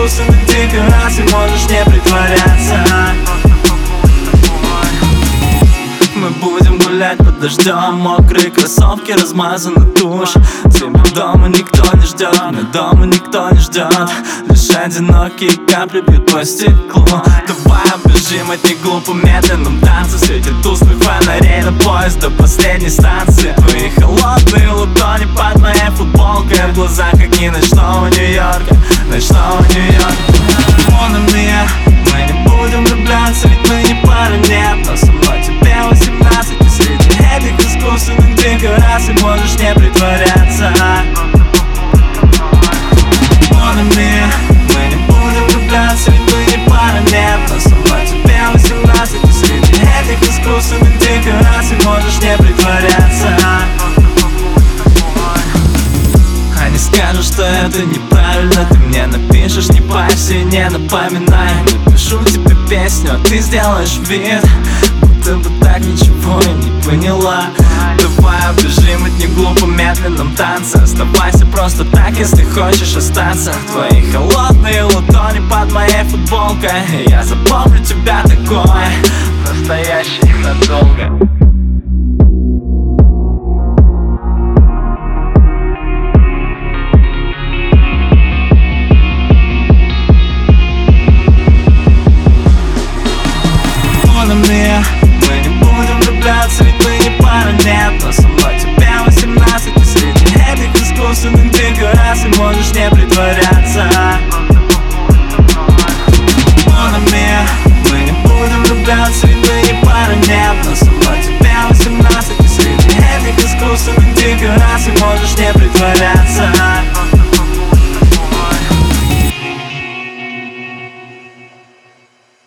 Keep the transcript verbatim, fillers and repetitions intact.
искусственных декораций, можешь не притворяться. Мы будем гулять под дождем, мокрые кроссовки, размазанный тушь. Тебя дома никто не ждет, меня дома никто не ждет. Лишь одинокие капли бьют по стеклу. Давай оббежим от них глупо медленном танце. Светит тусклых фонарей на поезд до последней станции. Твои холодные ладони под моей футболкой, в глазах огни ночного Нью-Йорка, ночного Нью-Йорка. Он и мне, мы не будем влюбляться, ведь мы не пара, нет. Но со мной тебе восемнадцать, и среди этих искусственных декораций можешь не притворяться. Он и мне, мы не будем влюбляться, ведь мы не пара, нет. Но со мной тебе восемнадцать, и среди этих искусственных декораций можешь не притворяться. Они скажут, что это неправильно. Ты мне напишешь, не парься и не напоминай. Напишу тебе песню, а ты сделаешь вид, будто бы так ничего и не поняла. Давай оббежим от них глупо медленном танце. Оставайся просто так, если хочешь остаться. Твои холодные ладони под моей футболкой, я запомню тебя такой, настоящий надолго.